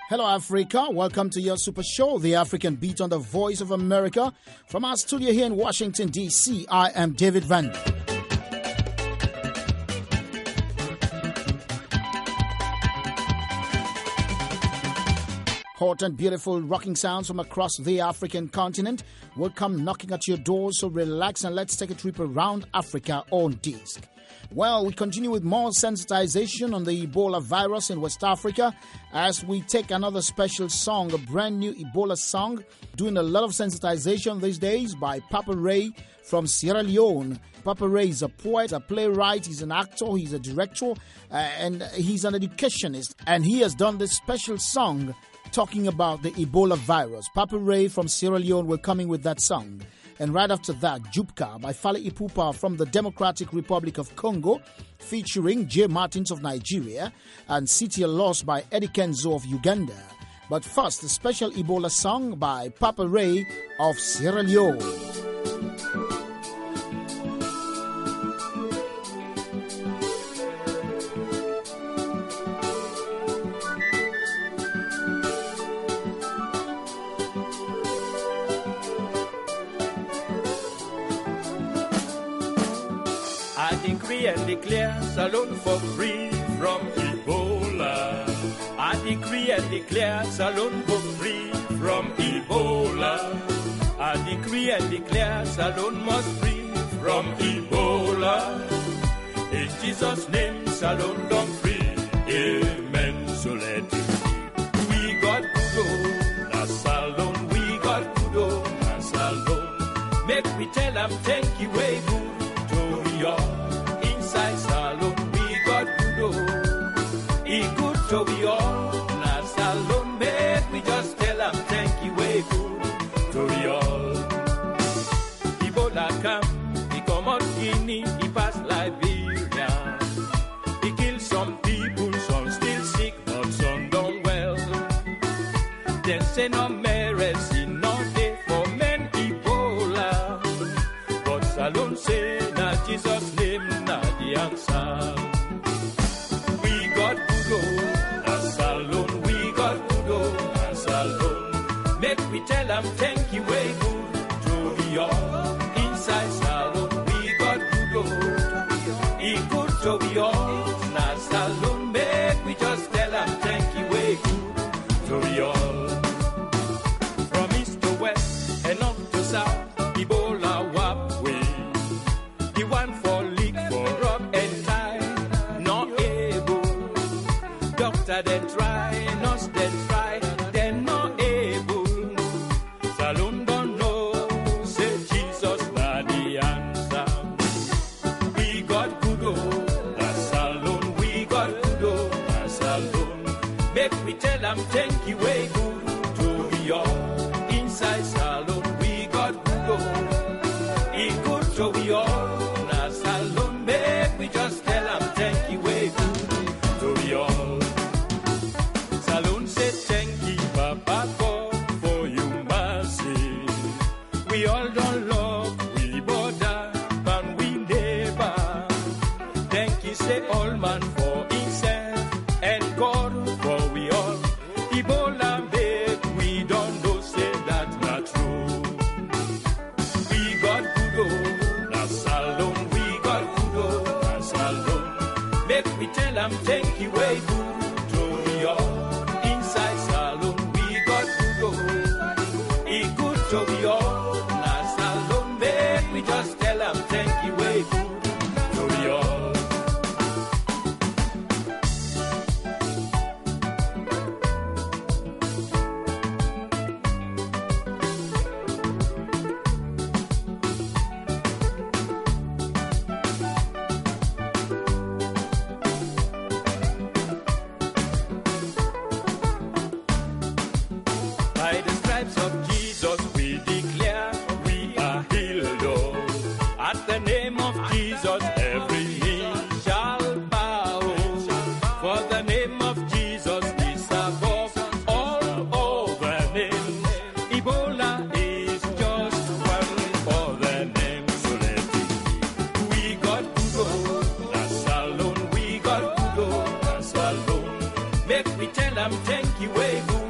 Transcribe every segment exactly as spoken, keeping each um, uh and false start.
Hello, Africa. Welcome to your super show, The African Beat on the Voice of America. From our studio here in Washington, D C, I am David Van. Hot and beautiful rocking sounds from across the African continent will come knocking at your door, so relax and let's take a trip around Africa on disc. Well, we continue with more sensitization on the Ebola virus in West Africa as we take another special song, a brand new Ebola song, doing a lot of sensitization these days by Papa Ray from Sierra Leone. Papa Ray is a poet, a playwright, he's an actor, he's a director, uh, and he's an educationist. And he has done this special song talking about the Ebola virus. Papa Ray from Sierra Leone will come in with that song. And right after that, Jupka by Fale Ipupa from the Democratic Republic of Congo, featuring Jay Martins of Nigeria, and City Lost by Eddie Kenzo of Uganda. But first, a special Ebola song by Papa Ray of Sierra Leone. And declare Salone for free from Ebola. I decree and declare Salone for free from Ebola. I decree and declare Salone must free from Ebola. In Jesus' name, Salone don't free. Amen. So let it be. We got kudo, na Salone. We got kudo, na Salone. Make me tell them thank you, way good to you. Salone, we got good, he good to be all. Na Salone, make me just tell him thank you, way good to be all. Ebola come, he come on Guinea, he pass Liberia. He kill some people, some still sick, but some done well. Then say no mercy, no day for men Ebola. But Salone say, na Jesus name, na the answer. We got good, na Salone. We got good, na Salone. Make me tell them thank you, way good to be all. Inside Salone, we got good, he good to be all. Na Salone, make me just tell them thank you, way good to be all. From east to west and north to south, Ebola wap way. The one for leak, for rub and tie, not able. Doctor then try, nurse then try, then not able. Salone don't know, say Jesus not the answer. We got good, oh, na Salone. We got good, oh, na Salone. Make me tell them thank you, way good to be all. Inside Salone, we got good, oh, he good to be all. We just tell them thank you, way good to be all. Salone said thank you, Papa God, for your mercy. We all don't love, we border, and we neighbor. Thank you, say all man for himself, and God for we all. Ebola make we don't know, say that's not true. We got good, oh, na Salone. We got good, oh. Make me tell them thank you, way good to be all. Inside Salone, we got good, oh, he good to be all. Na Salone, make me just tell them thank you, way good to be all. By the stripes of Jesus we declare we are healed, oh. At the name of Jesus every knee shall bow. For the name of Jesus is above all other names. Ebola is just one other name. So let it be. We got good, oh, na Salone. We got good, oh, na Salone. Make me tell them thank you, way good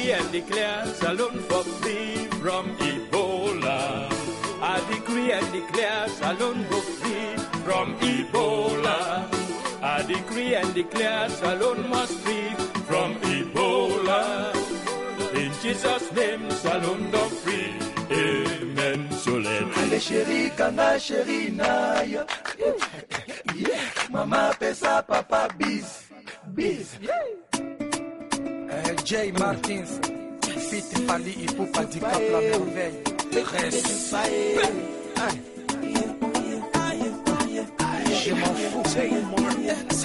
decree and declare Salone for free from Ebola. I decree and declare Salone for free from Ebola. I decree and declare Salone must free from Ebola. In Jesus' name, Salone don't free. Amen. So let Ale chéri, kanga chéri na yo. Mama pesa papa bis. Bis. Uh, Jay Martins, Fit Pali Ipupa du Cap La Merveille. Reste. Je m'en fous. Jay Martins.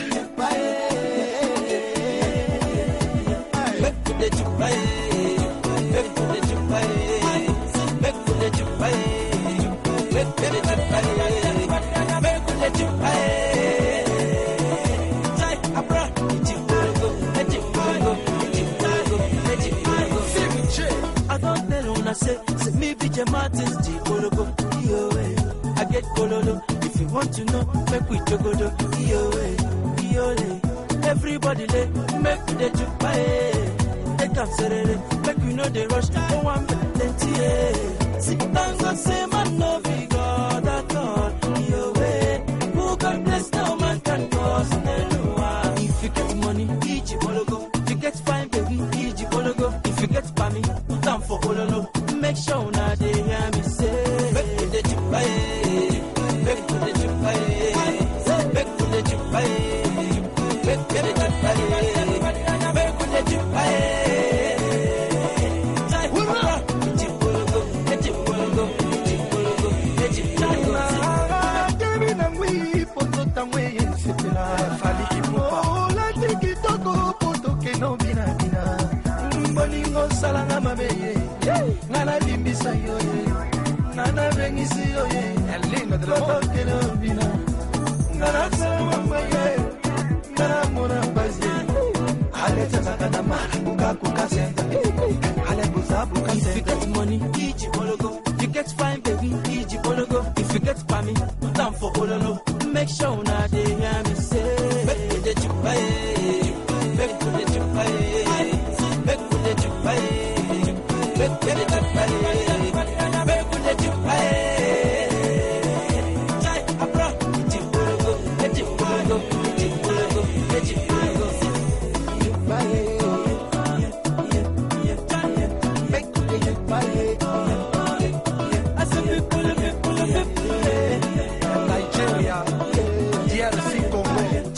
I don't tell when I say, say me be Jay Martins, G Kologo, yo eh. I get Kololo, if you want to know, make we jogodo, yo eh, yo eh. Everybody lay, make we the jupa eh. They come serere, make we know the rush, oh one plenty eh. Sit down and say man no be God at all, yo eh. Who can bless no man can cause no one. If you get money, eat your Kologo. If you get fine baby, eat your Kologo. If you get pami, put down for Kololo. Make sure now they hear me say, make we the jupa eh. Make we the jupa eh. Make we the jupa eh. Make we the jupa eh. Make we the jupa eh. Fali Ipupa. Oh, la tiki toko poto ke no bina bina. Mbolingo salanga mabeye. Nana limbisa yo ye. Nana bengisi yo ye. Elina de la ke no bina. Nana sama maye. Nana mona bazi. Ale tata na ma buka kuka senta. Ale buza buka senta. If you get money, eat your bologo. If you get fine baby, eat your bologo. If you get pami, put down for bololo. Make sure now they hear me say, make with the jupa eh, make with the jupa eh, make with the jupa eh, make with the jupa eh, make with the jupa eh. Jai abra, jibologo, jibologo, jibologo, jibologo, jupa eh, make with the jupa eh. I said people, people, people, Nigeria. D R C Congo.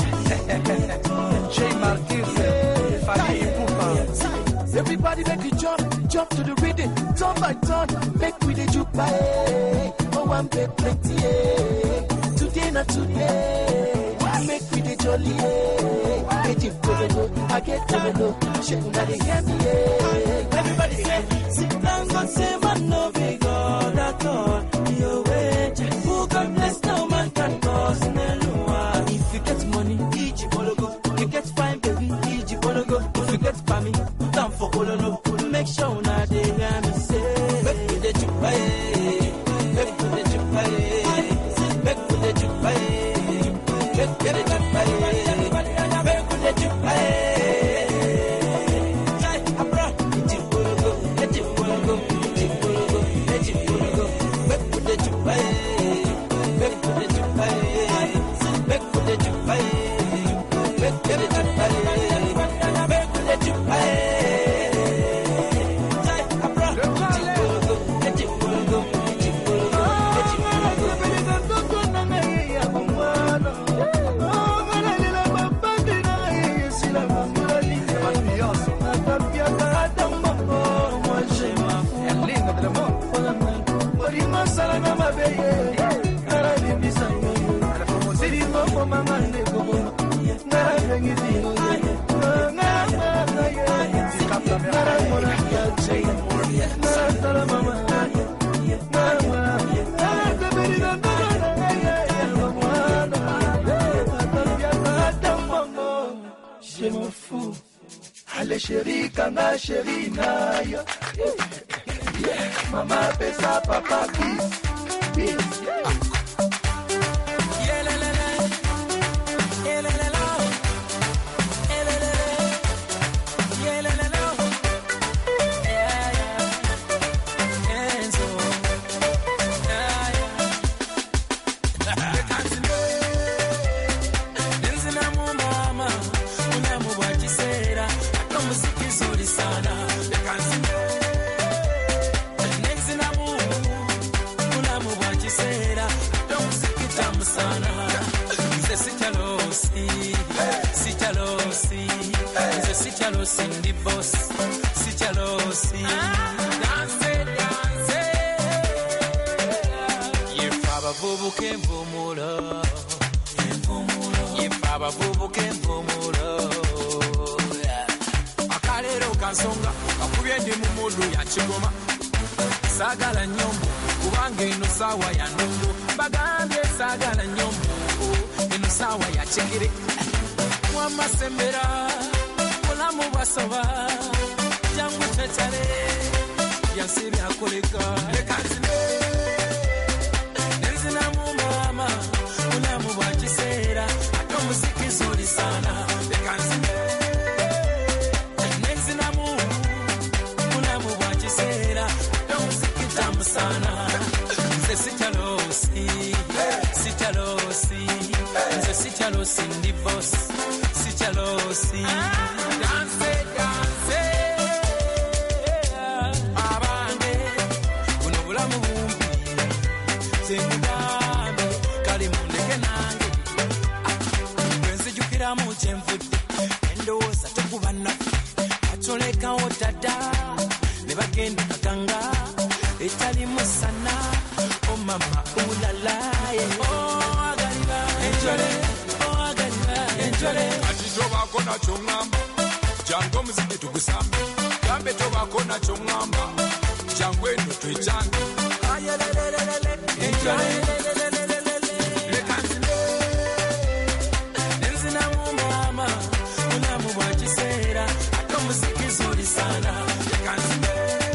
Jay Martins, Fali Ipupa. Everybody make you jump, jump to the rhythm, turn by turn, make we the jupa eh. Oh, I'm plenty eh. Today not today, make we the jolly eh. Get you go, I get to know, shake na the hear me eh. Everybody say, sit down and say man no be God at all. Yo eh, who can bless no man can cause no one. If you get money, eat your bologo. If you get fine baby, eat your bologo. If you get pami, put down for Ololo. Make sure now they hear me say, make with the jupa eh, make with the jupa eh, make with the jupa eh, make with the jupa eh, make with the jupa eh. Jai abra, jibologo, jibologo, jibologo, jibologo, make with the jupa eh, make with the jupa eh, make with the jupa eh, make with the jupa eh, make with the jupa eh. Je m'en fous. Allez chérie, kanga chérie na yo. Mama pesa papa bis. Bis. kizuri sana lekanzine nenzina mu mulamu bwa kiseera omuziki tamu sana nze sikyalosi sikyalosi nze sikyalosi ndi boss sikyalosi danse danse yefa abavubuka envumulo yefa abavubuka envumulo akalero kansonga akubye ndi mu mudu ya kigoma saagala nyombo kubanga eno saawa ya nungo bagambye saagala nyombo eno saawa ya kigere wamasembera mulamu bwasoba jangu kyetale byansi byakoleka lekanzine nenzinamu mama mulamu bwa kiseera ate omuziki zuri sana lekanzine nenzinamu mulamu bwa kiseera ate omuziki tamu sana nze sikyalosi sikyalosi nze sikyalosi ndi boss sikyalosi danse danse abange buno bulamu bumbi zengambe kali mundeke nange bwenzijukiramu kyenvudde endowooza tekuba naffe atolekawo dada ne bagenda kaganga etali musana omama ulalaye oagalira enjole oagalira enjole ati tobako nakyo ŋŋamba jangu omuziki tugusambe gambe tobako nakyo ŋŋamba jangu eno twejange enjole lekanzine nenzinamu mama mulamu bwa kiseera ate omuziki zuri sana lekanzine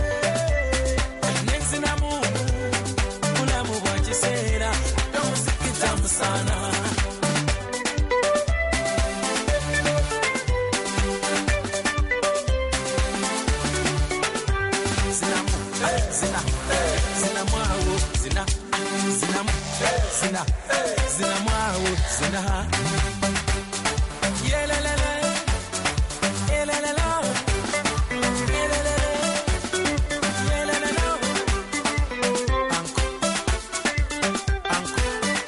nenzinamu mulamu bwa kiseera ate omuziki tamu sana zina zina mwawo zina zina zina zina mwawo zina yelelele yelelele yelelele yelelele anko anko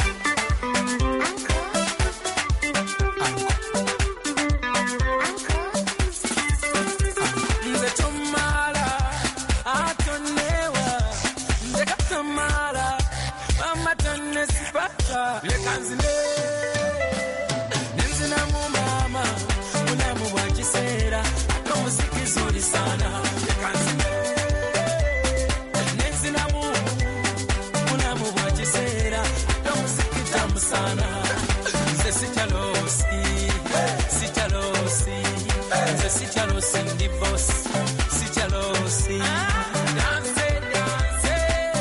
anko nze tumala atonewa nze katamala mama tonne sipata lekanzine nenzinamu mama mulamu bwa kiseera ate omuziki zuri sana lekanzine nenzinamu mulamu bwa kiseera ate omuziki tamu sana nze sikyalosi sikyalosi nze sikyalosi ndi boss sikyalosi danse danse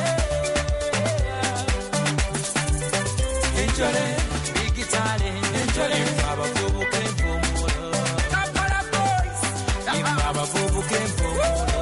enjole digitale enjole abavubuka envumulo Kampala boys abavubuka envumulo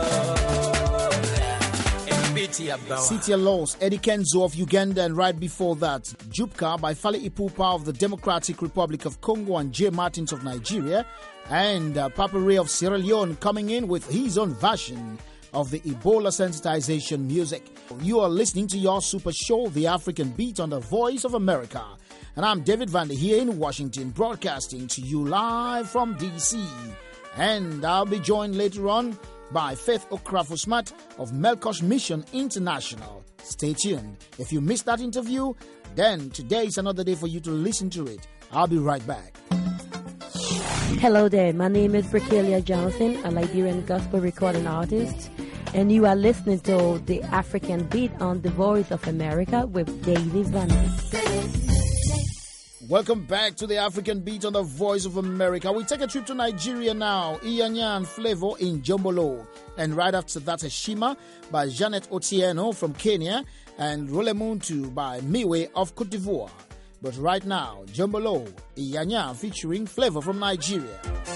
ebiti yabawa City Laws, Eddie Kenzo of Uganda, and right before that, Jupka by Fally Ipupa of the Democratic Republic of Congo and Jay Martins of Nigeria, and uh, Papa Ray of Sierra Leone coming in with his own version of the Ebola sensitization music. You are listening to your super show, The African Beat, on the Voice of America. And I'm David Vander here in Washington, broadcasting to you live from D C. And I'll be joined later on by Faith Okrafosmat of Melkosh Mission International. Stay tuned. If you missed that interview, then today is another day for you to listen to it. I'll be right back. Hello there, my name is Brakelia Johnson, a Liberian gospel recording artist, and you are listening to The African Beat on The Voice of America with David Vander. Welcome back to The African Beat on the Voice of America. We take a trip to Nigeria now. Iyanya and Flavor in Jombolo. And right after that, Heshima by Janet Otieno from Kenya and Rolemuntu by Miwe of Cote d'Ivoire. But right now, Jombolo, Iyanya featuring Flavor from Nigeria.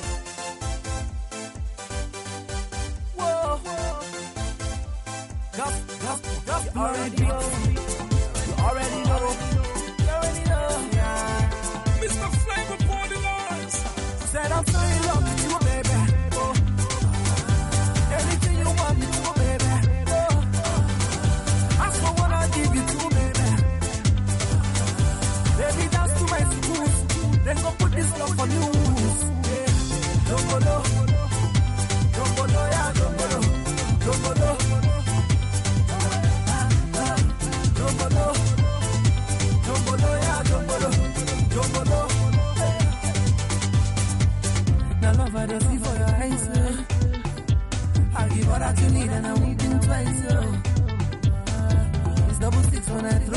Whoa, whoa. Gospel, gospel, gospel. You already know. You already know. You already know. Yeah. Mister Flavor for the lines. Said I'm so in love with you, baby. Oh.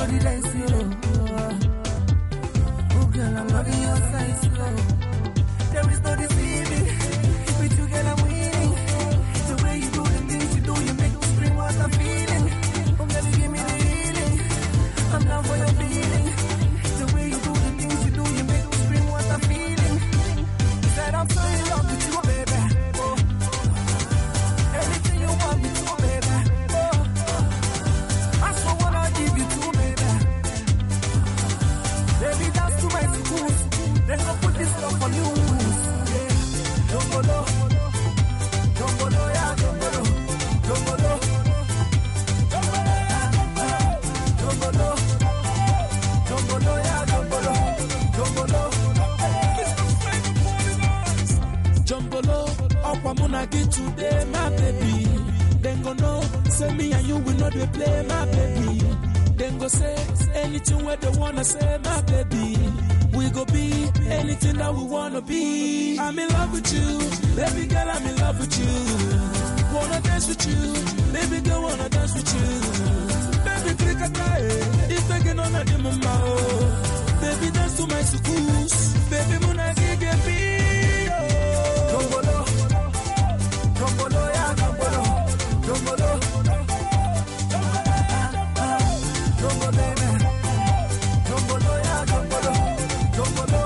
body dance, yo. Oh girl, I'm loving your size, yo. There is no deceiving. With you, girl, I'm winning. The way you do the things you do, you make me scream what I'm feeling. Oh girl, you give me the feeling. I'm down for your feeling. The way you do the things you do, you make me scream what I'm feeling. Said I'm so in love with you, baby. Oh, anything you want me to, baby. Oh, that's what I give you to, baby. Baby, that's too much to do. Let's go put this love on you. Yeah, Jongolo, Jongolo, yeah, Jongolo, Jongolo, Jongolo, Jongolo, yeah, Jongolo, Jongolo. Jumbolo, up I'm gonna get today, my baby. Then go know, say me and you will not be play, my baby. Then go say anything where they wanna say, my baby. We go be anything that we wanna be. I'm in love with you, baby girl, I'm in love with you. Wanna dance with you, baby girl, wanna dance with you. Baby, click a tie, it's taking on a demon. Baby, dance to my sukus, baby, muna gige be. Jongolo, Jongolo, yeah, Jongolo, Jongolo, Jongolo, baby, Jongolo, yeah, Jongolo, Jongolo,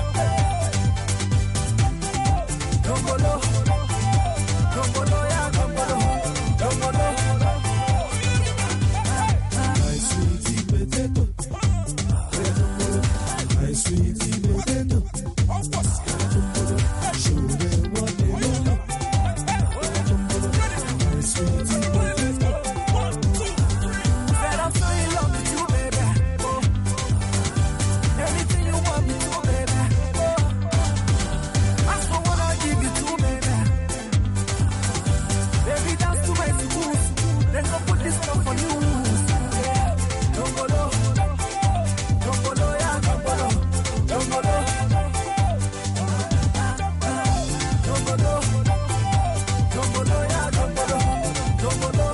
Jongolo, Jongolo, yeah, Jongolo, Jongolo. My sweetie potato, my sweetie potato. Show them what they know. My sweetie potato. Said I'm so in love with you, baby. Oh, anything you want me to, baby. Oh, that's what I give you to, baby. Baby, that's too much to do. Let's go put this stuff on you. Yeah, Jongolo, Jongolo, yeah, Jongolo, Jongolo, Jongolo, Jongolo, yeah, Jongolo, Jongolo.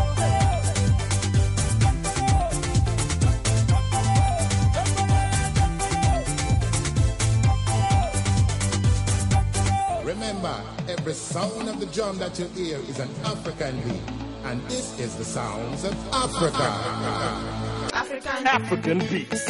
Remember, every sound of the drum that you hear is an African beat, and this is the sounds of Africa. African African beats.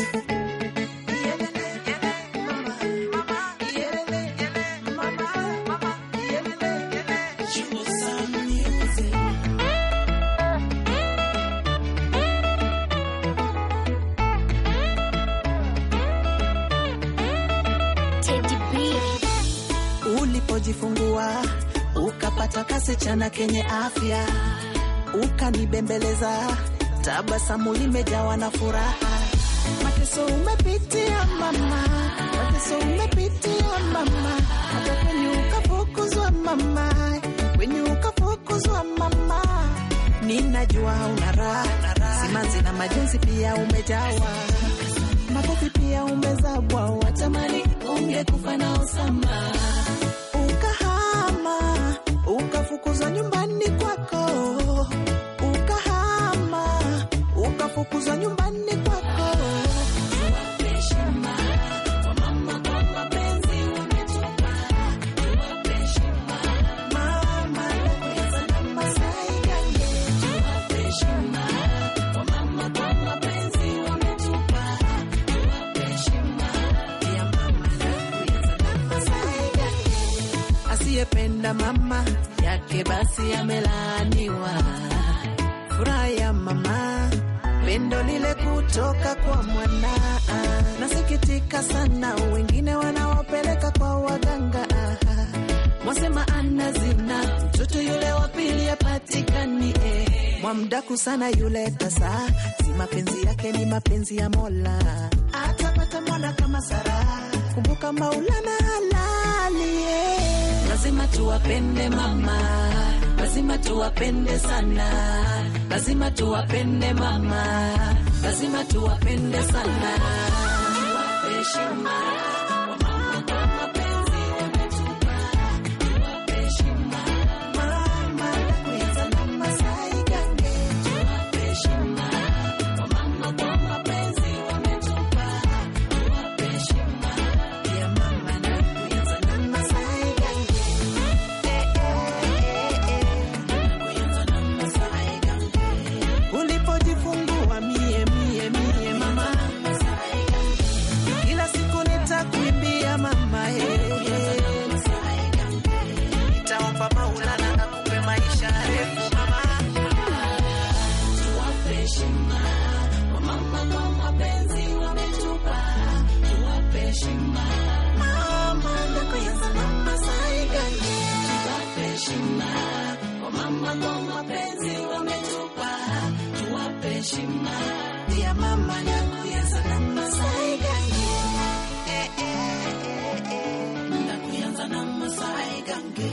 Ulipojifungua ukapata kasichana kenye afya, ukanibembeleza, tabasamu limejawa na furaha. Mateso umepitia mama, mateso umepitia mama, hata kwenye ukafukuzwa mama, kwenye ukafukuzwa mama. Ninajua una raha, simanzi na majonzi pia umejawa, makofi pia umezabwa, watamani ungekufa na Osama. Ukahama, ukafukuzwa nyumbani kwako, ukahama, ukafukuzwa nyumbani kwako. Asiyependa mama yake basi amelaaniwa. Furaha ya mama, pendo lile kutoka kwa mwana. Nasikitika sana wengine wanaopeleka kwa waganga. Mwasema anazina, mtoto yule wa pili apatikani. eh. Mwamdaku sana yule tasa, si mapenzi yake ni mapenzi ya Mola. Atapata mwana kama Sara, kumbuka Maulana halali. eh. Lazima tuwapende mama, lazima tuwapende sana, lazima tuwapende mama, lazima tuwapende sana. Tuwape heshima. Mama, kama kwa mapenzi wametupa, tuwape heshima. Dia mama nakuyanza na Masai Gange, eh eh eh, nakuyanza na Masai Gange,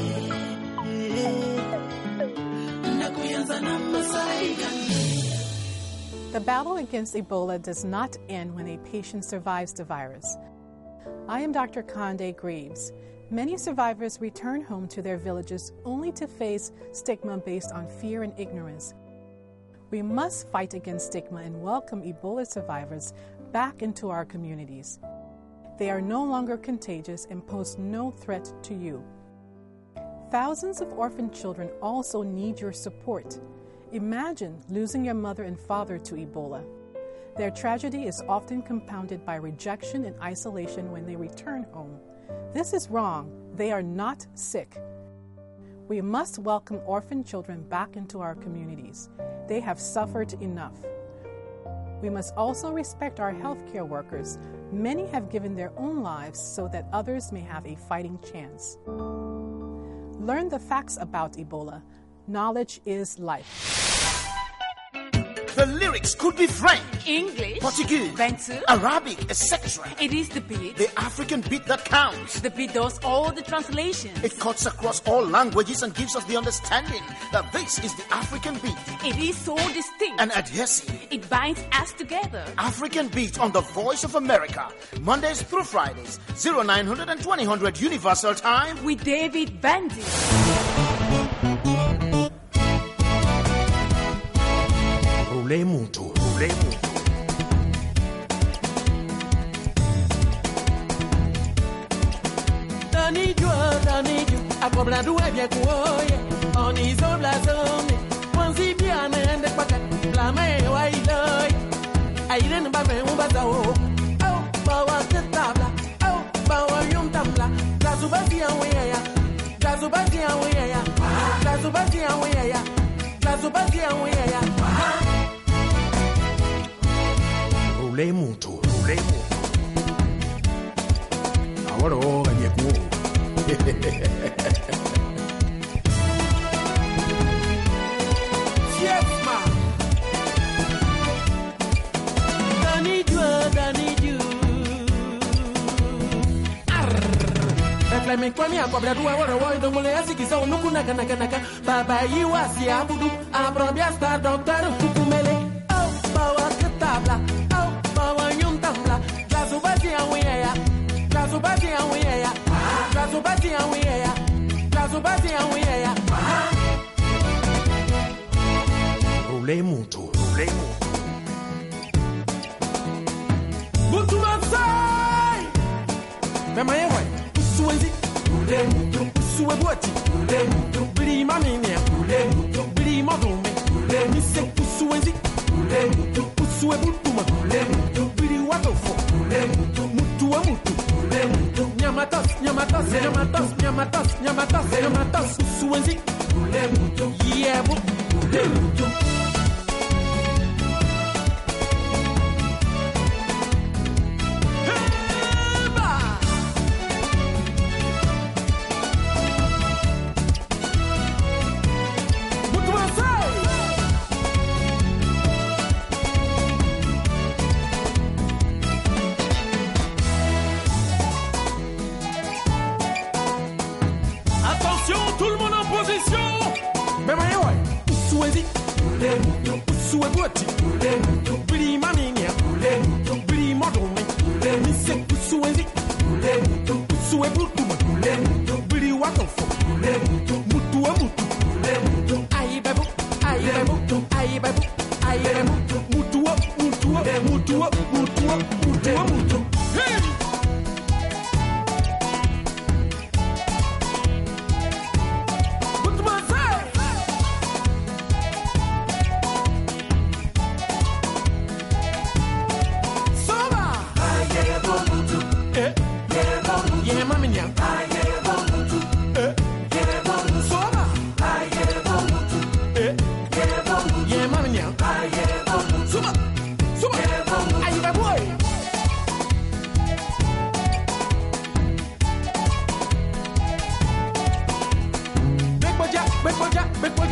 nakuyanza na Masai Gange. The battle against Ebola does not end when a patient survives the virus. I am Doctor Conde Greaves. Many survivors return home to their villages only to face stigma based on fear and ignorance. We must fight against stigma and welcome Ebola survivors back into our communities. They are no longer contagious and pose no threat to you. Thousands of orphan children also need your support. Imagine losing your mother and father to Ebola. Their tragedy is often compounded by rejection and isolation when they return home. This is wrong. They are not sick. We must welcome orphan children back into our communities. They have suffered enough. We must also respect our healthcare workers. Many have given their own lives so that others may have a fighting chance. Learn the facts about Ebola. Knowledge is life. The lyrics could be French, English, Portuguese, Bantu, Arabic, et cetera. It is the beat. The African beat that counts. The beat does all the translations. It cuts across all languages and gives us the understanding that this is the African beat. It is so distinct and adhesive. It binds us together. African beat on the Voice of America, Mondays through Fridays, oh nine hundred and twenty hundred Universal Time with David Bandy. Roulez mutu, roulez mutu. Dani jua, dani ju, akobla duwe bie kuoye. Oni zobla zone, wanzi biane ende kwaka. Blame wa iloi, aile nba me umbaza o. Au, bawa ketabla, au, bawa yum tamla. Gazubati anweya, gazubati anweya, gazubati anweya, gazubati anweya. Roulez mutu, roulez mutu. Ahora oh, bie kuo. Yes, ma. Dani jua, dani ju. Reflame kwa mi akobra duwa woro wo do mole asiki so nuku naka naka naka. Baba yi wasi abudu abrobia star doctor kukumele. Oh, bawa ketabla. Oh, bawa nyum tamla. Gazubati anweya. Gazubati anweya. Gazubati anweya. Gazubati anweya. Roulez mutu, roulez mutu. Buntu Mansai! Mema yewe, usuwenzi, roulez mutu, usuwe buati, roulez mutu, bili mamimia, roulez mutu, bili madume, roulez mise, usuwenzi, roulez mutu, usuwe butuma, roulez mutu, bili watofo, roulez mutu, mutu wa mutu, roulez mutu, nyamatas, nyamatas, nyamatas, nyamatas, nyamatas, nyamatas, usuwenzi, roulez mutu, yebu, roulez mutu.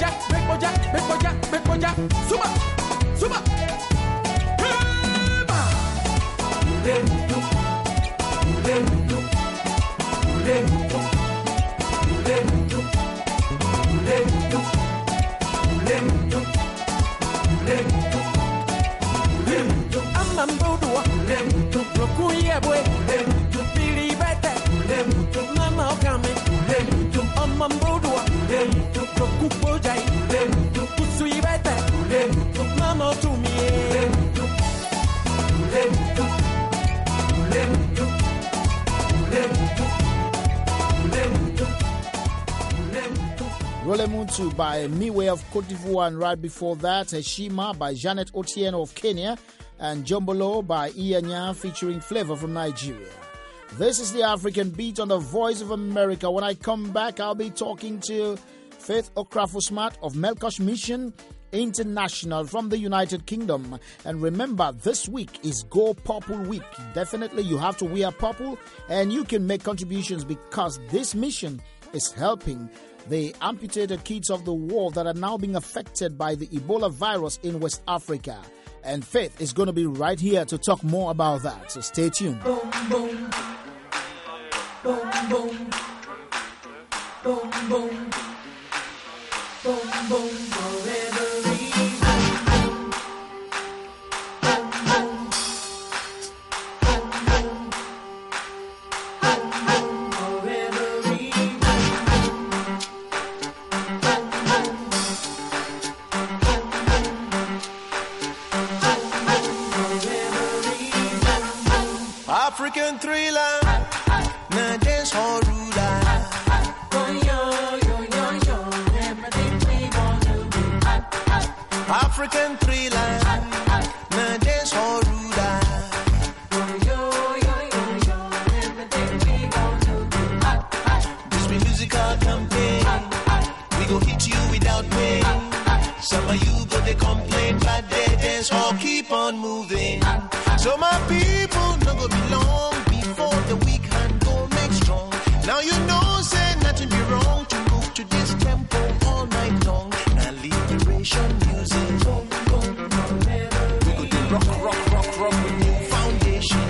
boja, make boja, make boja, make boja. Suba, suba. Heba. Ule mutu, ule mutu, ule mutu, ule mutu, ule mutu, ule mutu, ule mutu, ule mutu. Amambudua, ule mutu, rokuye bwe, ule mutu, bili bete, ule mutu, mama okame, ule mutu, amambudua, ule mutu, rokupo jai, ule mutu, kusui bete, ule mutu, mama otumie, ule mutu, ule mutu, ule mutu, ule mutu, ule mutu, ule mutu. Rolemutu by Miwe of Cote d'Ivoire, and right before that, Heshima by Janet Otieno of Kenya, and Jombolo by Iyanya featuring Flavor from Nigeria. This is the African Beat on the Voice of America. When I come back, I'll be talking to Faith Okrafo-Smart of Melkosh Mission International from the United Kingdom. And remember, this week is Go Purple Week. Definitely you have to wear purple, and you can make contributions because this mission is helping the amputated kids of the world that are now being affected by the Ebola virus in West Africa. And Faith is going to be right here to talk more about that. So stay tuned. Boom, boom. Boom, boom. Boom, boom. Boom, boom. Forever reason. Boom, boom. Boom, boom. Boom, boom. Forever reason. Boom, boom. African thriller, na dance hall ruler. African thriller, na dance hall ruler. This be musical campaign, we go hit you without pain. Some of you go they complain, but they dance hall keep on moving. So my people no go be long before the weak hand go make strong. Now you know say nothing be wrong to move to this tempo all night long. Now liberation music. We go do rock, rock, rock, rock with new foundation.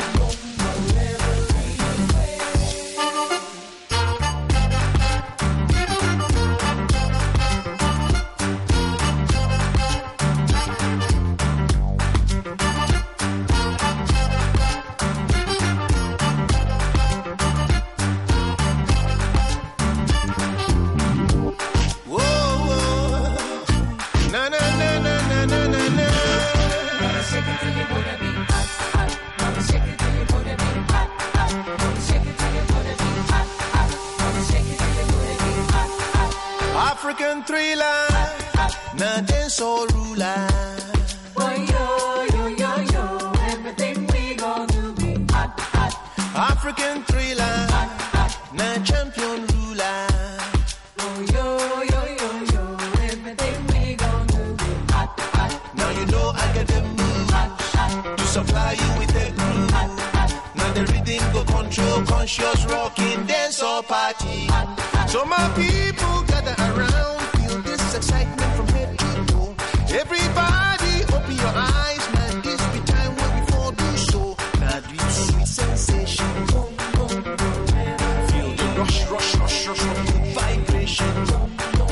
African thriller, na dance all ruler. Boy, yo, yo, yo, yo, everything we gonna be hot, hot. African thriller, hot, hot. Na champion ruler. Boy, yo, yo, yo, yo, everything we gonna be hot, hot. Now you know I got the moves hot, hot. To supply you with the groove. Hot, hot. Now the rhythm go control conscious rocking dance or party. Hot, hot. So my people gather around, feel this excitement from head to toe. Everybody open your eyes, man, this be time when we fall do so. Now this sweet sensation. Boom, boom, boom. Feel the rush, rush, rush, rush, rush, vibration. Boom, boom,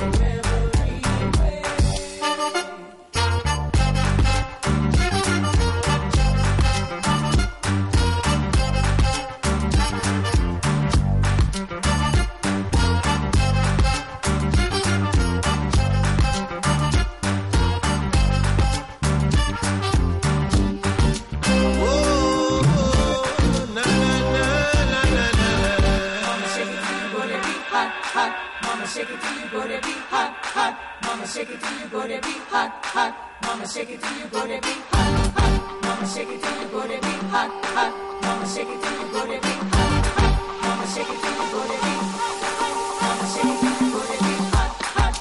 shake it till you go to be hot, hot. Mama, shake it till you go to be hot, hot. Mama, shake it till you go to be hot, hot. Mama, shake it till you go to be hot, hot. Mama, shake it till you go to be hot, hot. Mama, shake it till you go to be hot, Mama, shake it till you go to be hot, hot.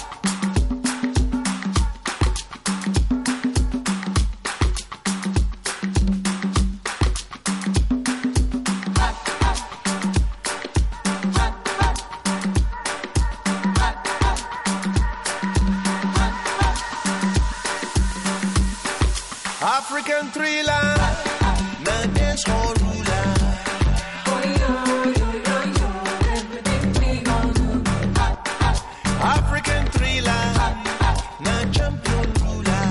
Hot, hot. African thriller, na dancehall ruler. African thriller, na champion ruler.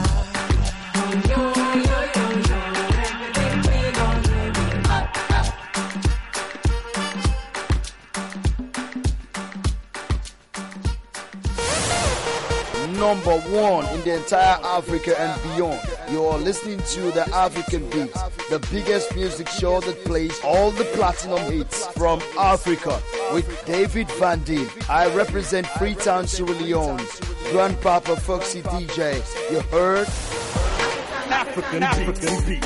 Number one in the entire Africa and beyond. You're listening to the African Beat, the biggest music show that plays all the platinum hits from Africa with David Van Dien. I represent Freetown, Sierra Leone. Grandpapa Foxy D J. You heard? African, African Beat.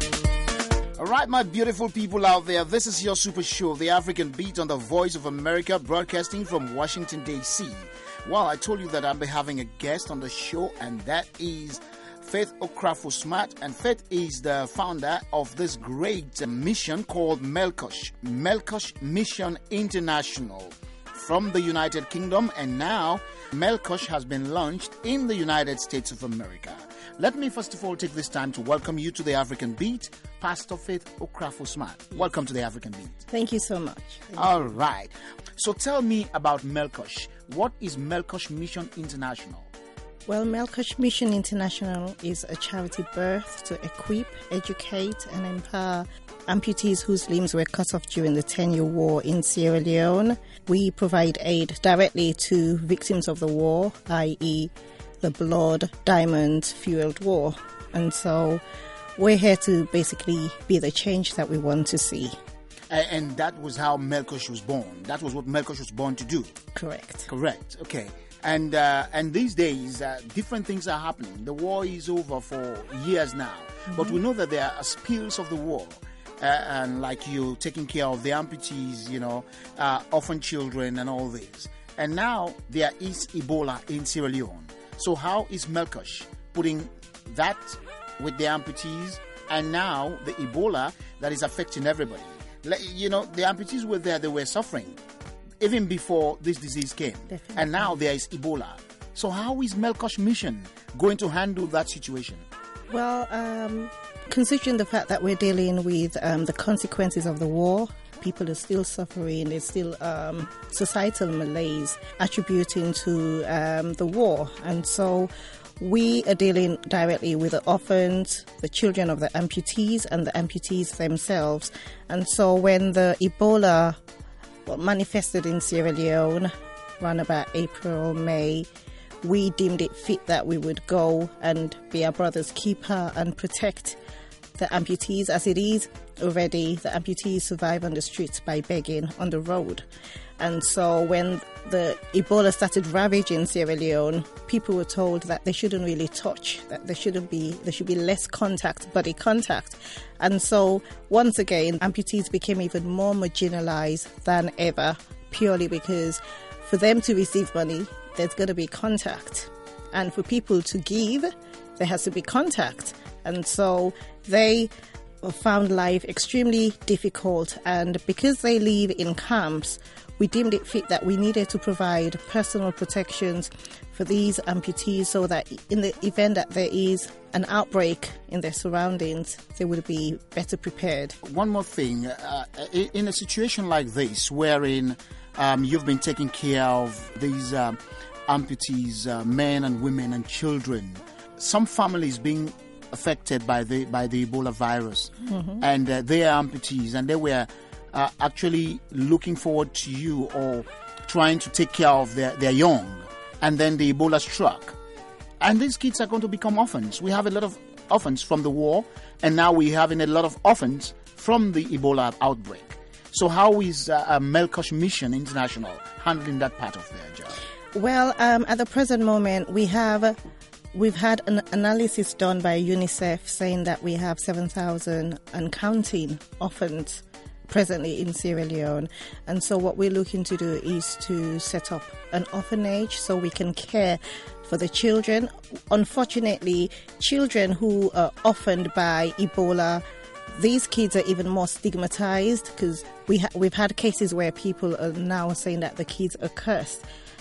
All right, my beautiful people out there, this is your super show, The African Beat, on the Voice of America, broadcasting from Washington, D C Well, I told you that I'll be having a guest on the show, and that is Faith Okrafo-Smart. And Faith is the founder of this great mission called Melkosh, Melkosh Mission International, from the United Kingdom. And now Melkosh has been launched in the United States of America. Let me first of all take this time to welcome you to the African Beat, Pastor Faith Okrafo-Smart. Welcome to the African Beat. Thank you so much. All right. So tell me about Melkosh. What is Melkosh Mission International? Well, Melkosh Mission International is a charity birth to equip, educate, and empower amputees whose limbs were cut off during the ten-year war in Sierra Leone. We provide aid directly to victims of the war, that is the blood, diamond-fueled war. And so we're here to basically be the change that we want to see. And that was how Melkosh was born. That was what Melkosh was born to do. Correct. Correct. Okay. And uh, and these days, uh, different things are happening. The war is over for years now. Mm-hmm. But we know that there are spills of the war. Uh, and like you taking care of the amputees, you know, uh, orphan children and all this. And now there is Ebola in Sierra Leone. So how is Melkosh putting that with the amputees and now the Ebola that is affecting everybody? You know, the amputees were there, they were suffering even before this disease came. Definitely. And now there is Ebola. So how is Melkosh Mission going to handle that situation? Well, um, considering the fact that we're dealing with um, the consequences of the war, people are still suffering, there's still um, societal malaise attributing to um, the war. And so we are dealing directly with the orphans, the children of the amputees, and the amputees themselves. And so when the Ebola manifested in Sierra Leone around about April, May, we deemed it fit that we would go and be our brother's keeper and protect the amputees. As it is already, the amputees survive on the streets by begging on the road. And so when the Ebola started ravaging Sierra Leone, people were told that they shouldn't really touch, that there shouldn't be, there should be less contact, body contact. And so once again, amputees became even more marginalized than ever, purely because for them to receive money, there's going to be contact. And for people to give, there has to be contact. And so they found life extremely difficult. And because they live in camps, we deemed it fit that we needed to provide personal protections for these amputees so that in the event that there is an outbreak in their surroundings, they would be better prepared. One more thing, uh, in a situation like this, wherein um, you've been taking care of these um, amputees, uh, men and women and children, some families being affected by the by the Ebola virus, mm-hmm. and uh, they are amputees, and they were uh, actually looking forward to you or trying to take care of their, their young, and then the Ebola struck. And these kids are going to become orphans. We have a lot of orphans from the war, and now we're having a lot of orphans from the Ebola outbreak. So how is uh, uh, Melkosh Mission International handling that part of their job? Well, um, at the present moment, we have... We've had an analysis done by UNICEF saying that we have seven thousand and counting orphans presently in Sierra Leone. And so what we're looking to do is to set up an orphanage so we can care for the children. Unfortunately, children who are orphaned by Ebola, these kids are even more stigmatized because we ha- we've had cases where people are now saying that the kids are cursed.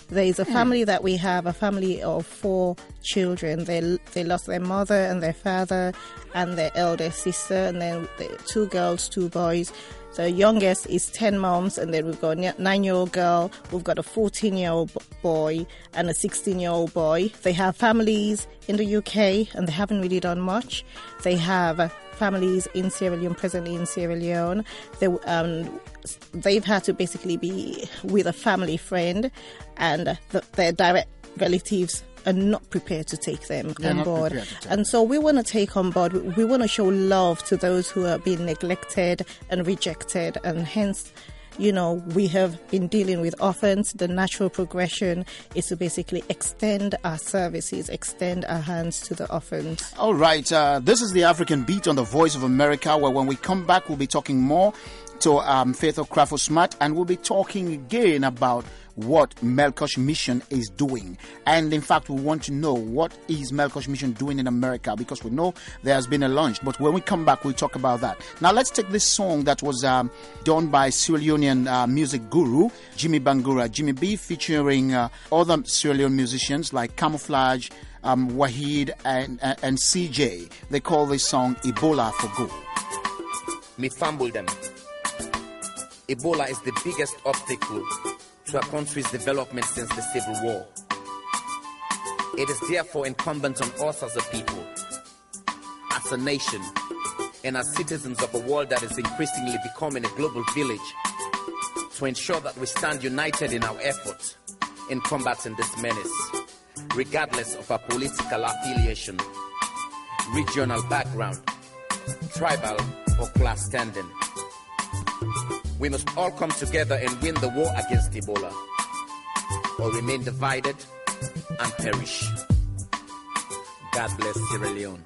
There is a family that we have, a family of four children. They they lost their mother and their father and their elder sister, and then the two girls, two boys. The youngest is ten months, and then we've got a nine-year-old girl, we've got a fourteen-year-old boy, and a sixteen-year-old boy. They have families in the U K, and they haven't really done much. They have uh, families in Sierra Leone, presently in Sierra Leone. They, um, they've had to basically be with a family friend, and the, their direct relatives are not prepared to take them They're on not board. prepared to take And so we want to take on board, we, we want to show love to those who are being neglected and rejected, and hence, you know, we have been dealing with orphans. The natural progression is to basically extend our services, extend our hands to the orphans. All right, uh, this is the African Beat on the Voice of America, where when we come back, we'll be talking more to um, Faith Okrafo-Smart, and we'll be talking again about what Melkosh Mission is doing. And in fact, we want to know what is Melkosh Mission doing in America, because we know there has been a launch. But when we come back, we'll talk about that. Now, let's take this song that was um, done by Sierra Leonean uh, music guru Jimmy Bangura, Jimmy B, featuring uh, other Sierra Leone musicians like Camouflage, um, Wahid, and, and, and C J. They call this song Ebola for Go. Me fumble them. Ebola is the biggest obstacle to a country's development since the Civil War. It is therefore incumbent on us as a people, as a nation, and as citizens of a world that is increasingly becoming a global village, to ensure that we stand united in our efforts in combating this menace, regardless of our political affiliation, regional background, tribal or class standing. We must all come together and win the war against Ebola, or remain divided and perish. God bless Sierra Leone.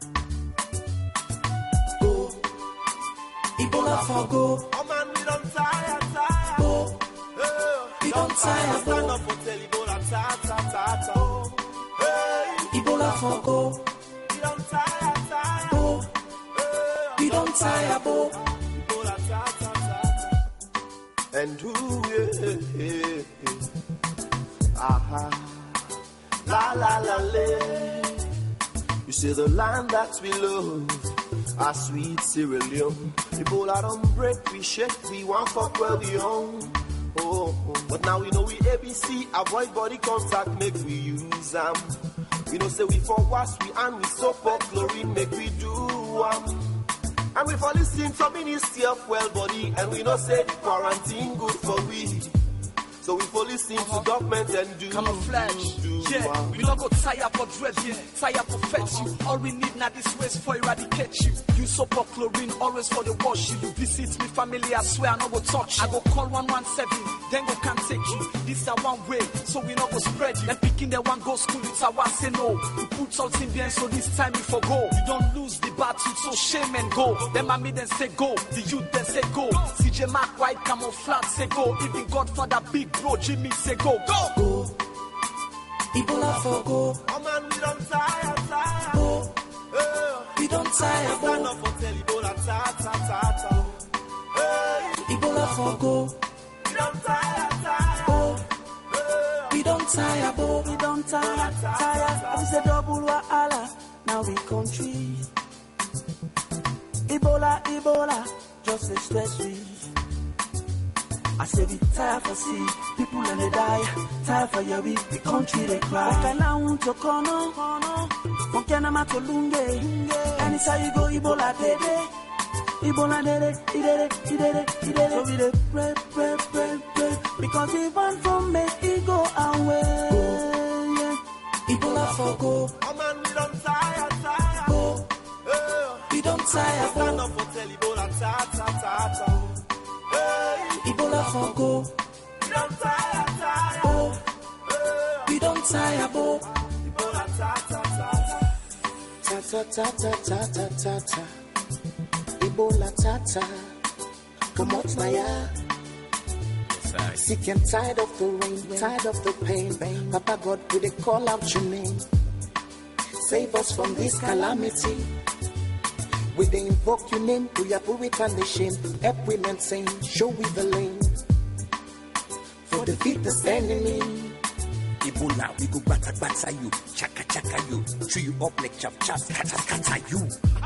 Go, Ebola for go. Oh man, we don't tire, tire. Go, Hey, we don't tire, stand go. up for tell Ebola, ta, ta, ta, ta. Hey, Ebola for go. we don't tire, tire. Go, Hey, we don't tire, go. Ebola, ta, ta, ta, ta. And who, yeah, yeah, yeah. Aha. La, la, la, la. You see the land that we love, our sweet Sierra Leone. Ebola don't break, we shake, we want fuck well we own. Oh, oh, but now we know we A B C, avoid body contact, make we use them. We know say we for wash, we and we soap up chlorine, make we do um. And we for listen to Ministry of Well Body, and we know say the quarantine good for we. So we for listen to government and do Camouflage. do, do Yeah, um. we not go tire for dread, yeah. Tire for fetch you. All we need now this ways for eradicate you. You soap up chlorine, always for the wash you. You visit me family, I swear I no go touch you. I go call one one seven, then go can't take you. This a one way, so we not go spread you. Then picking the one go school, it's a one say no. You put salt in there, so this time you for go. You don't lose the battle, so shame and go. Then mommy then say go, the youth then say go. C J Mark White, Camouflage say go. Even Godfather Big Bro Jimmy say go. Go! Go, Ebola for go. Oh man, we don't tire, tire. Go, Hey, we don't tire, stand go. up for tell Ebola, ta, ta, ta, ta. Hey, Ebola for go. we don't tire, tire. Go, Hey, we don't tire, go. We don't tire, tire. I say double wahala. Now we country. Ebola, Ebola, just a stress free. I say we tired for see people and they die. Tired for your week, the country they cry. Okana unto kono, Okana matolunge. Anytime you go, Ebola dede, Ebola dede, dede, dede, dede. So we dey pray, pray, pray, pray, because we want to make it go away. Yeah. Ebola for go, oh man, we don't tire, tire. go, Hey, we don't tire, stand go. up for tell Ebola, ta, ta, ta, ta. Hey, Ebola for go, we don't tire, tire. go, Hey, we don't tire, go. Ebola, ta, ta, ta, ta. Ta ta ta ta ta ta ta ta. Ebola ta ta. Come on, Naya. Sick and tired of the rain, tired of the pain. Papa God, we dey call out your name. Save us from this calamity. We dey invoke your name, we are put and the shame. Help women sing, show we the lane. For defeat this enemy. Ebola, we go bata bata you, chaka chaka you, chew you up like chap chap, kata kata you.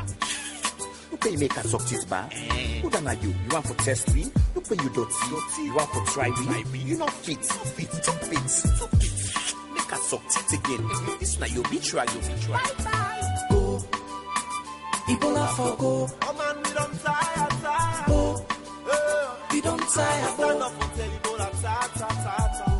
You pay make a success bar. Who done are you? You want for test me? You pay you don't see. You want for try me? You not fit, fit, too fit, too fit. Make a success again. This now you be try, you be try. Go, Ebola for go. Oh man, we don't tire, tire. Go, we don't tire. Stand up and tell Ebola, ta ta ta ta.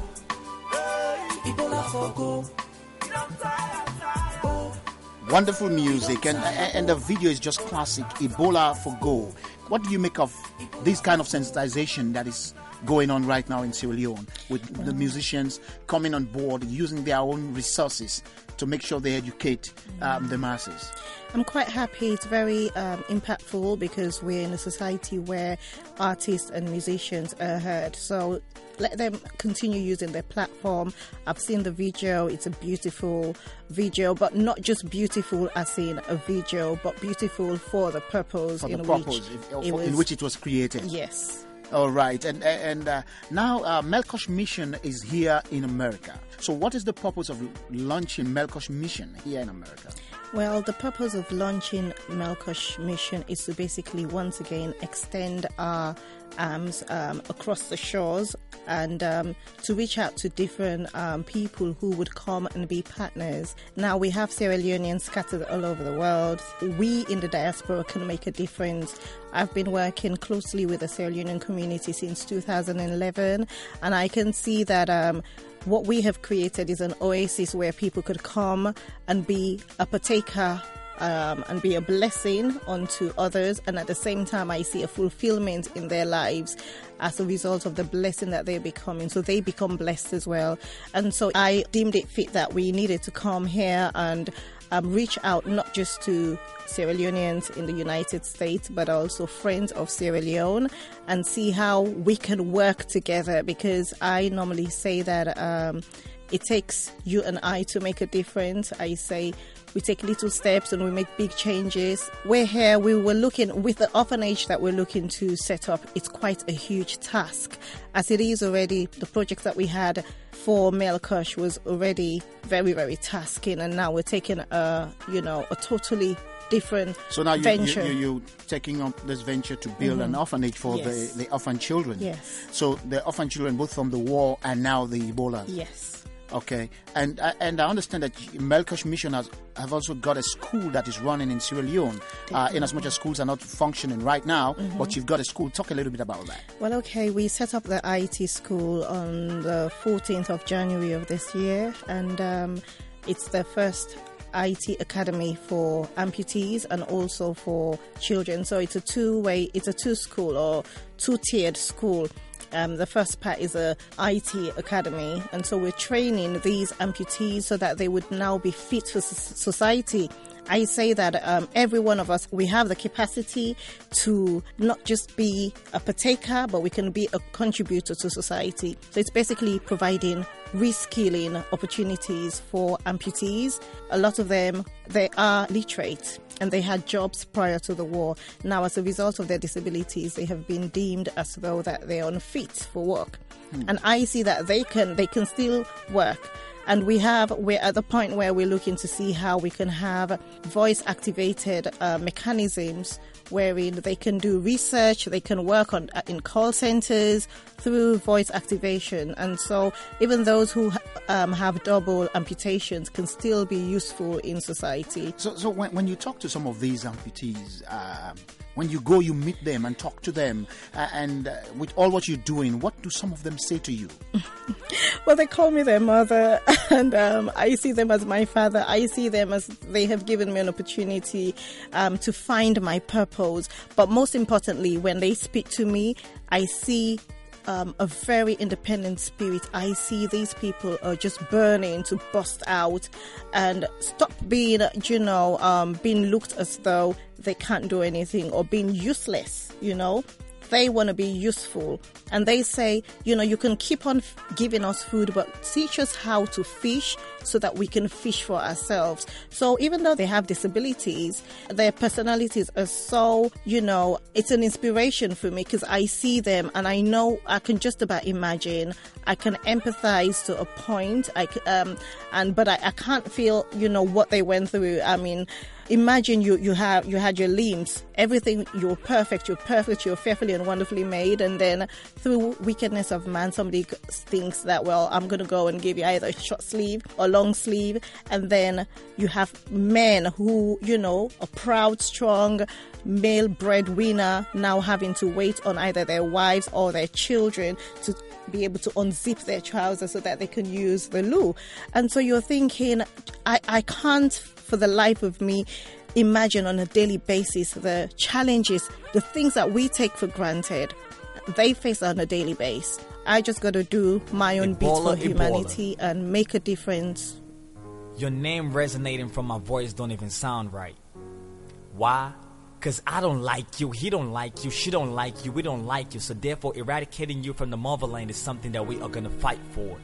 Hey, Ebola for go. We don't tire, tire. Go. Wonderful music, and and the video is just classic. Ebola for Go. What do you make of this kind of sensitization that is going on right now in Sierra Leone, with the musicians coming on board, using their own resources to make sure they educate um, the masses? I'm quite happy. It's very um, impactful because we're in a society where artists and musicians are heard. So let them continue using their platform. I've seen the video. It's a beautiful video, but not just beautiful as in a video, but beautiful for the purpose, For in, the purpose which if- it was, in which it was created. Yes. All right, and and uh, now uh, Melkosh Mission is here in America. So, what is the purpose of launching Melkosh Mission here in America? Well, the purpose of launching Melkosh Mission is to basically once again extend our arms um, across the shores and um, to reach out to different um, people who would come and be partners. Now, we have Sierra Leoneans scattered all over the world. We in the diaspora can make a difference. I've been working closely with the Sierra Leonean community since two thousand eleven, and I can see that um, what we have created is an oasis where people could come and be a partaker um, and be a blessing unto others. And at the same time, I see a fulfillment in their lives as a result of the blessing that they're becoming. So they become blessed as well. And so I deemed it fit that we needed to come here and um, reach out not just to Sierra Leoneans in the United States, but also friends of Sierra Leone, and see how we can work together, because I normally say that um, it takes you and I to make a difference. I say we take little steps and we make big changes. We're here, we were looking, with the orphanage that we're looking to set up, it's quite a huge task. As it is already, the project that we had for Melkosh was already very, very tasking, and now we're taking a, you know, a totally different So now you, venture. you, you, you're taking up this venture to build Mhm. an orphanage for Yes. the, the orphan children. Yes. So the orphan children, both from the war and now the Ebola. Yes. Okay. And uh, and I understand that Melkosh Mission has have also got a school that is running in Sierra Leone. Uh, in as much as schools are not functioning right now, Mhm. but you've got a school. Talk a little bit about that. Well, okay, we set up the I T school on the fourteenth of January of this year, and um, it's the first I T academy for amputees and also for children. So it's a two-way, it's a two-school or two-tiered school. Um, the first part is a I T academy, and so we're training these amputees so that they would now be fit for s- society. I say that um, every one of us, we have the capacity to not just be a partaker, but we can be a contributor to society. So it's basically providing reskilling opportunities for amputees. A lot of them, they are literate and they had jobs prior to the war. Now, as a result of their disabilities, they have been deemed as though that they're unfit for work. Hmm. And I see that they can, they can still work. And we have, we're at the point where we're looking to see how we can have voice-activated uh, mechanisms wherein they can do research, they can work on in call centers through voice activation. And so even those who um, have double amputations can still be useful in society. So, so when, when you talk to some of these amputees, um, when you go, you meet them and talk to them, uh, and uh, with all what you're doing, what do some of them say to you? Well, they call me their mother, and um, I see them as my father. I see them as they have given me an opportunity um, to find my purpose. But most importantly, when they speak to me, I see um, a very independent spirit. I see these people are just burning to bust out and stop being, you know, um, being looked as though they can't do anything or being useless, you know. they want to be useful. And they say, you know, you can keep on f- giving us food, but teach us how to fish so that we can fish for ourselves. So even though they have disabilities, their personalities are so, you know, it's an inspiration for me because I see them and I know I can just about imagine. I can empathize to a point. I c- um, and but I, I can't feel, you know, what they went through. I mean, imagine you you have you had your limbs, everything, you're perfect, you're perfect, you're fearfully and wonderfully made, and then through wickedness of man, somebody thinks that, well, I'm going to go and give you either a short sleeve or long sleeve, and then you have men who, you know, a proud, strong male breadwinner now having to wait on either their wives or their children to be able to unzip their trousers so that they can use the loo. And so you're thinking, I, I can't for the life of me imagine on a daily basis the challenges, the things that we take for granted, they face on a daily basis. I just got to do my own bit for humanity and make a difference. Your name resonating from my voice don't even sound right. Why? Because I don't like you, he don't like you, she don't like you, we don't like you. So therefore, eradicating you from the motherland is something that we are going to fight for.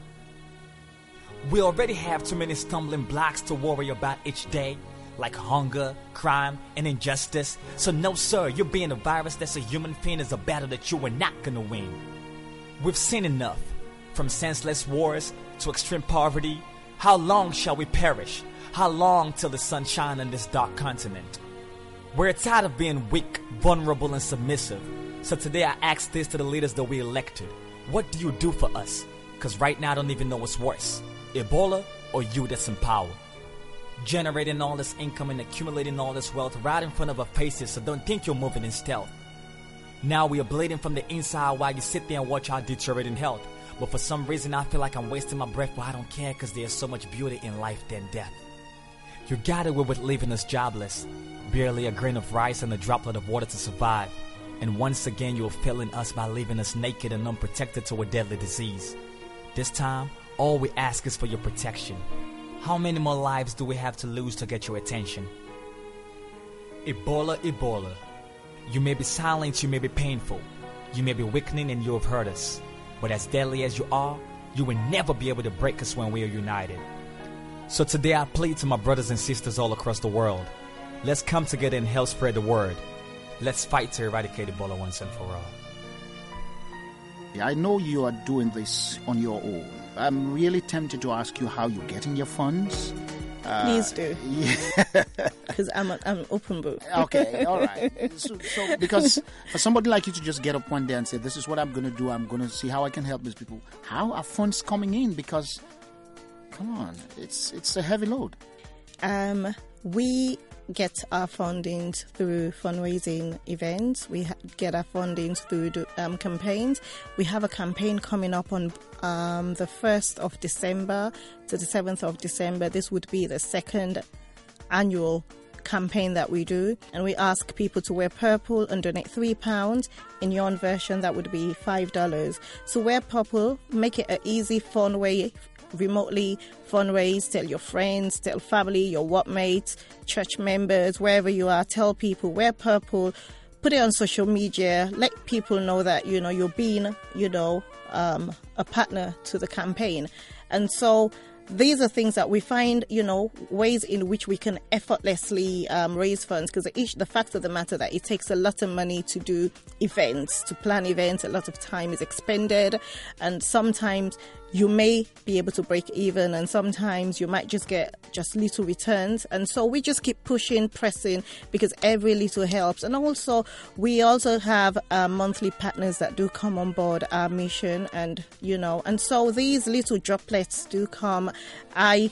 We already have too many stumbling blocks to worry about each day, like hunger, crime, and injustice. So no, sir, you being a virus that's a human fiend is a battle that you are not going to win. We've seen enough, from senseless wars to extreme poverty. How long shall we perish? How long till the sun shine on this dark continent? We're tired of being weak, vulnerable, and submissive. So today I ask this to the leaders that we elected. What do you do for us? Because right now I don't even know what's worse. Ebola or you that's in power? Generating all this income and accumulating all this wealth right in front of our faces, so don't think you're moving in stealth. Now we are bleeding from the inside while you sit there and watch our deteriorating health. But for some reason I feel like I'm wasting my breath, but I don't care because there's so much beauty in life than death. You got away with leaving us jobless, barely a grain of rice and a droplet of water to survive. And once again you are failing us by leaving us naked and unprotected to a deadly disease. This time, all we ask is for your protection. How many more lives do we have to lose to get your attention? Ebola, Ebola. You may be silent, you may be painful. You may be weakening and you have hurt us. But as deadly as you are, you will never be able to break us when we are united. So today I plead to my brothers and sisters all across the world. Let's come together and help spread the word. Let's fight to eradicate Ebola once and for all. I know you are doing this on your own. I'm really tempted to ask you how you're getting your funds. Uh, Please do. Yeah. Because I'm, a, I'm an open book. Okay, all right. So, so, because for somebody like you to just get up one day and say, this is what I'm going to do, I'm going to see how I can help these people. How are funds coming in? Because, come on, it's it's a heavy load. Um, we get our fundings through fundraising events. We ha- get our fundings through the, um, campaigns. We have a campaign coming up on um, the first of December to the seventh of December. This would be the second annual campaign that we do, and we ask people to wear purple and donate three pounds. In your own version, that would be five dollars. So wear purple, make it an easy, fun way, remotely fundraise. Tell your friends, tell family, your workmates, church members, wherever you are, tell people, wear purple, put it on social media, let people know that, you know, you're being, you know, um, a partner to the campaign. And so these are things that we find, you know, ways in which we can effortlessly um, raise funds, because the, the fact of the matter that it takes a lot of money to do events, to plan events. A lot of time is expended, and sometimes you may be able to break even, and sometimes you might just get just little returns. And so we just keep pushing, pressing, because every little helps. And also, we also have uh, monthly partners that do come on board our mission, and, you know, and so these little droplets do come. I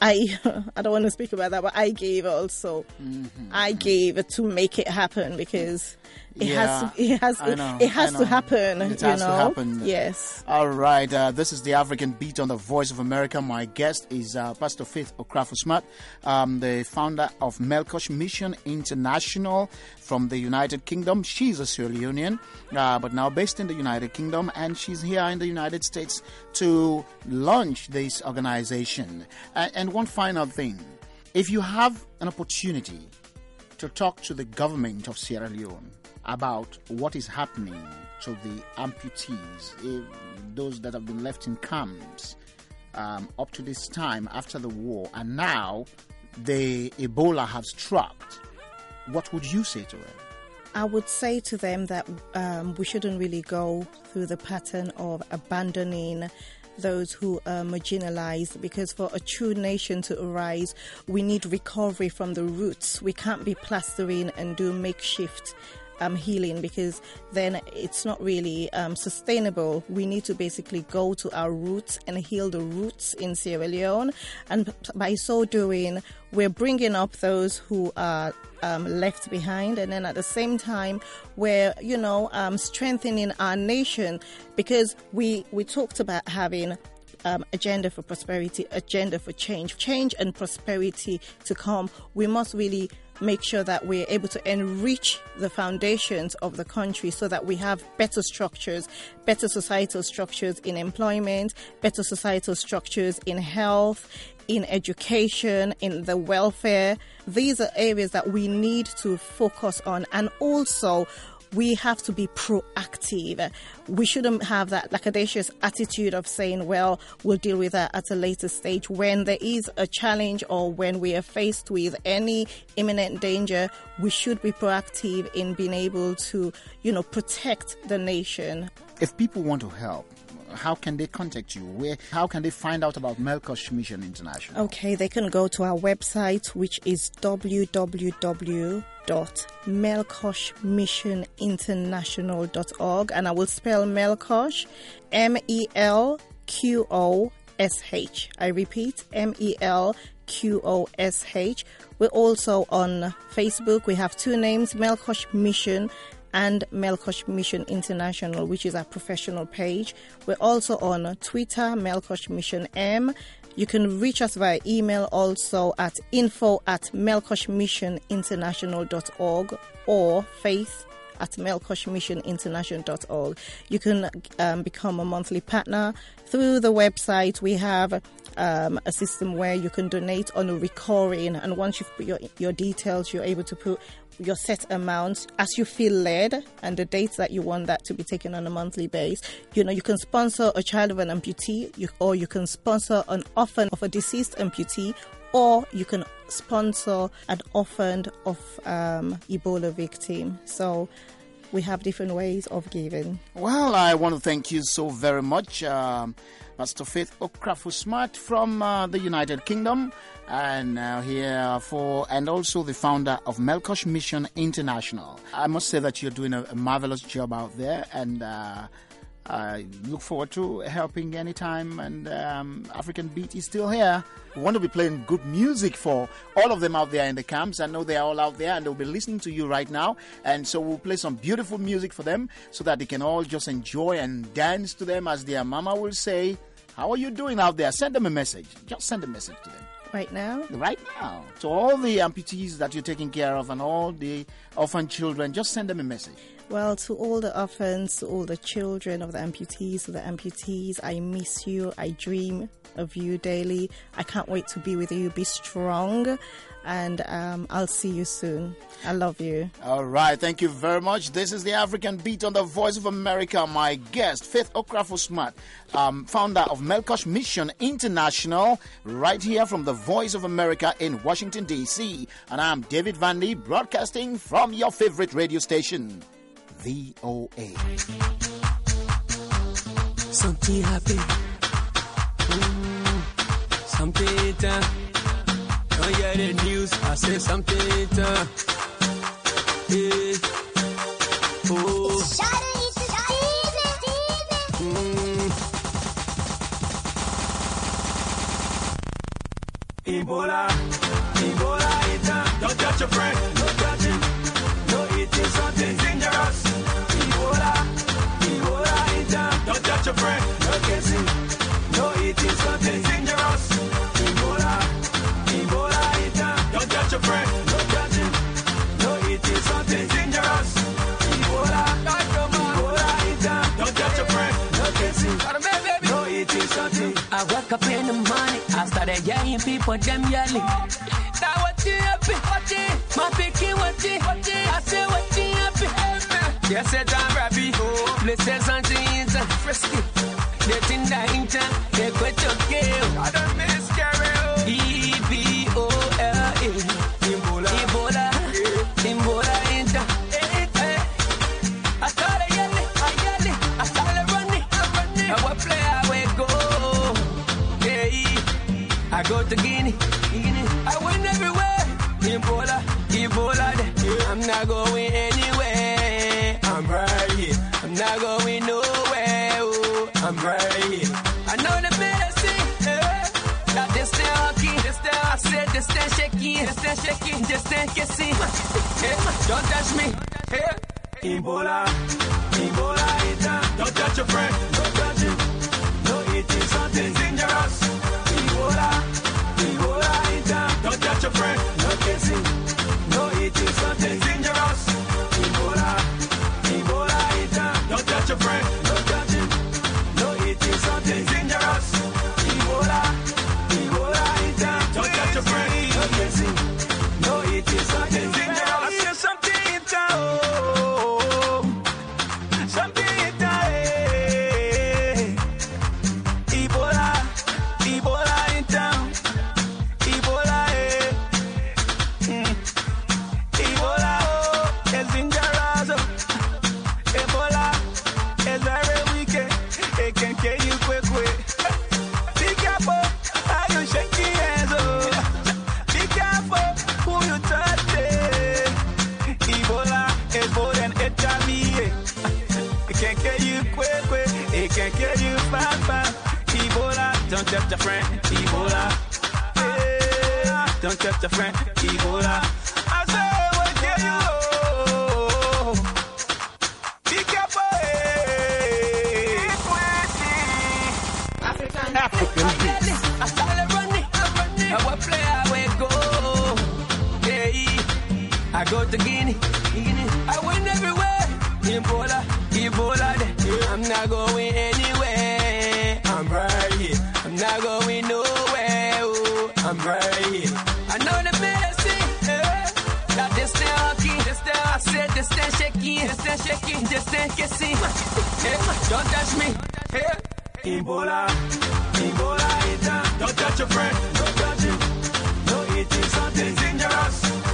I I don't want to speak about that, but I gave also. Mm-hmm. I gave to make it happen, because it yeah, has to, it has know, it has to happen. It you has know? to happen. Yes. All right. Uh, this is the African Beat on the Voice of America. My guest is uh, Pastor Faith Okrafo-Smart, um, the founder of Melkosh Mission International from the United Kingdom. She's a Sierra Leonean, uh, but now based in the United Kingdom, and she's here in the United States to launch this organization. Uh, and one final thing, if you have an opportunity to talk to the government of Sierra Leone, about what is happening to the amputees, eh, those that have been left in camps um, up to this time after the war, and now the Ebola have struck, what would you say to them? I would say to them that um, we shouldn't really go through the pattern of abandoning those who are marginalized, because for a true nation to arise, we need recovery from the roots. We can't be plastering and do makeshift um, healing, because then it's not really um, sustainable. We need to basically go to our roots and heal the roots in Sierra Leone, and by so doing, we're bringing up those who are um, left behind, and then at the same time, we're, you know, um, strengthening our nation, because we we talked about having Um, agenda for prosperity, agenda for change, change and prosperity to come. We must really make sure that we're able to enrich the foundations of the country so that we have better structures, better societal structures in employment, better societal structures in health, in education, in the welfare. These are areas that we need to focus on, and also we have to be proactive. We shouldn't have that lackadaisious attitude of saying, well, we'll deal with that at a later stage. When there is a challenge or when we are faced with any imminent danger, we should be proactive in being able to, you know, protect the nation. If people want to help, how can they contact you? Where? How can they find out about Melkosh Mission International? Okay, they can go to our website, which is w w w dot melkosh mission international dot org, and I will spell Melkosh, M E L Q O S H. I repeat, M E L Q O S H. We're also on Facebook. We have two names, Melkosh Mission and Melkosh Mission International, which is our professional page. We're also on Twitter, Melkosh Mission M. You can reach us via email also at info at melkosh mission international dot org or faith at melkosh mission international dot org. You can um, become a monthly partner through the website. We have um, a system where you can donate on a recurring, and once you've put your, your details, you're able to put your set amount as you feel led and the dates that you want that to be taken on a monthly basis. You know, you can sponsor a child of an amputee, you, or you can sponsor an orphan of a deceased amputee, or you can sponsor an orphan of um, Ebola victim. So we have different ways of giving. Well, I want to thank you so very much, um, Pastor Faith Okrafu-Smart from uh, the United Kingdom, and uh, here for, and also the founder of Melkosh Mission International. I must say that you're doing a, a marvelous job out there, and uh, I look forward to helping anytime. And um, African Beat is still here. We want to be playing good music for all of them out there in the camps. I know they are all out there and they'll be listening to you right now. And so we'll play some beautiful music for them so that they can all just enjoy and dance to them, as their mama will say. How are you doing out there? Send them a message. Just send a message to them. Right now? Right now. To all the amputees that you're taking care of and all the orphan children, just send them a message. Well, to all the orphans, to all the children of the amputees, to the amputees, I miss you. I dream of you daily. I can't wait to be with you. Be strong. And um, I'll see you soon. I love you. All right. Thank you very much. This is the African Beat on the Voice of America. My guest, Faith Okrafu-Smart, um, founder of Melkosh Mission International, right here from the Voice of America in Washington, D C. And I'm David Vandy, broadcasting from your favorite radio station, V O A. Something happened. Mm, something uh, I hear the news. I say something uh, yeah. Oh. Mm. Ebola, Ebola, it's uh, don't touch your friend, don't touch him. No eating something dangerous. Ebola, Ebola, it's uh, don't touch your friend, no kissing. No eating something dangerous. Ebola, Ebola, it's uh, don't touch your friend, no touch him. No eating something dangerous. Ebola, Ebola, it's uh, don't touch your friend, no kissing. No eating something. I wake up in the morning, I started yelling, people them yelling. That what you happy, what you, my picking what you, what you, I say what you happy. Yes, it's a rabbi. Blessed something, frisky. Get in the inter, they quit your game. I don't miss carry. E B O L A. Ebola. Ebola. Ebola inter. I thought I yell it, I yell it. I started running, I'm running. I will play, I will go. Yeah, I go to Guinea. Guinea. I win everywhere. Ebola. Ebola. I'm not going anywhere. I'm right here. I'm not going nowhere. Oh, I'm right here. I know the medicine. Eh? That this thing hockey. This thing I said. This thing shaking. This thing shaking. This thing kissing. Eh? Don't touch me. Eh? Ebola. Ebola. Ebola. Don't touch your friend. Don't touch him. No eating something dangerous. Ebola. Ebola. Ebola. Don't touch your friend. No kissing. No eating something dangerous. Ebola. Ebola. Ebola. Don't touch your friend. Don't touch him. No eating something dangerous. Ebola. Ebola. Ebola. Don't touch your friend. No kissing. No eating something dangerous. I feel something in town. Something in town. Ebola. Ebola in town. Ebola. Mm. Ebola oh, is dangerous. Ebola is very wicked. It can kill you quick, quick. Be careful how you shake your hands. Oh. Be careful who you touch. It. Ebola is more than H I V. It can kill you quick, quick. It can kill you fast, fast. Ebola, don't touch your friend. Ebola, yeah. Don't touch your friend. Ebola. I say, what can you oh. Be careful. Hey. African, African beats. I started running, I'm running. I will play, I will go. Yeah, I go to Guinea. Guinea. I win everywhere. Ebola, Ebola. I'm not going anywhere. I'm right here. I'm not going nowhere. Oh, I'm right here. I know the medicine. Eh? That this thing hockey. This thing I said. This thing shaking. This thing shaking. This thing kissing. Eh? Don't touch me. Eh? Ebola. Ebola. Don't touch your friend. Don't touch him. No eating something dangerous.